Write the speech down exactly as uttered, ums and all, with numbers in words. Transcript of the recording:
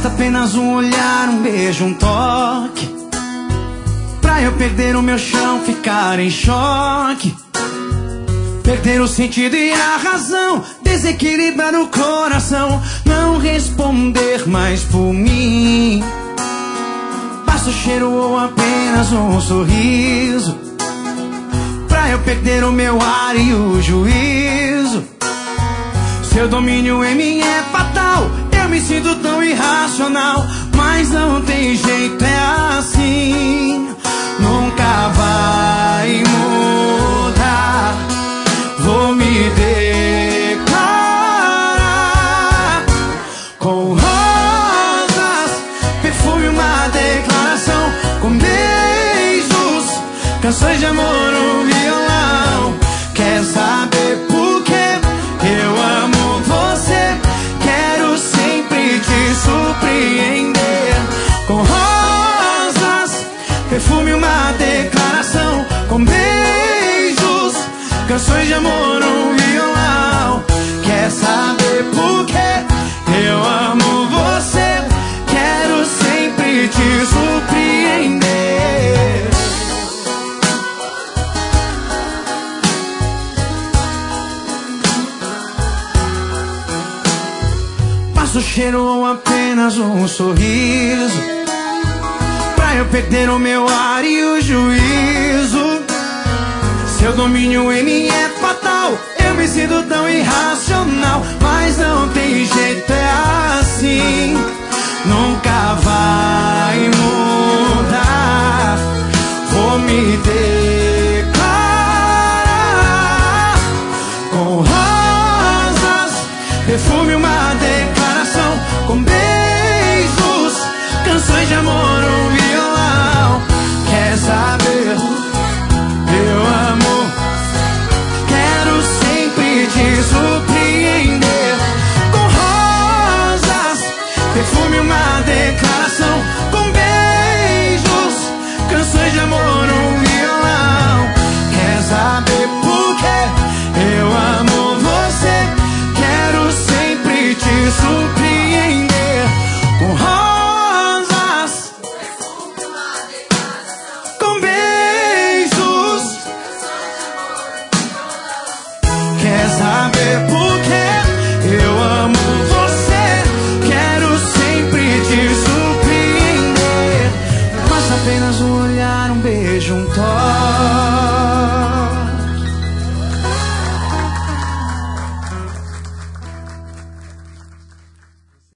Basta apenas um olhar, um beijo, um toque pra eu perder o meu chão, ficar em choque, perder o sentido e a razão, desequilibrar o coração, não responder mais por mim. Basta o cheiro ou apenas um sorriso pra eu perder o meu ar e o juízo. Seu domínio em mim é fatal, eu me sinto tão irracional, mas não tem jeito, é assim, nunca vai mudar. Vou me declarar com rosas, perfume, uma declaração, com beijos, canções de amor, um violão. Quer saber por quê? Eu amo você, quero sempre te surpreender. Com rosas, perfume, uma declaração, com beijos, canções de amor, um violão. Quer saber por quê? Eu amo você, quero sempre te surpreender. Basta o cheiro ou apenas um sorriso pra eu perder o meu ar e o juízo. Seu domínio em mim é fatal, eu me sinto tão irracional, mas não tem jeito, é assim, nunca vai mudar. Vou me declarar com rosas, perfume, uma declaração, com beijos, canções de amor, um violão. Quer saber? Eu amo, quero sempre te surpreender. Com rosas, perfume, uma declaração, com beijos, canções de amor, um violão. Quer saber por quê? Eu amo você, quero sempre te surpreender. Com rosas, com beijos. Quer saber por quê? Eu amo você, quero sempre te surpreender. Basta apenas um olhar, um beijo, um toque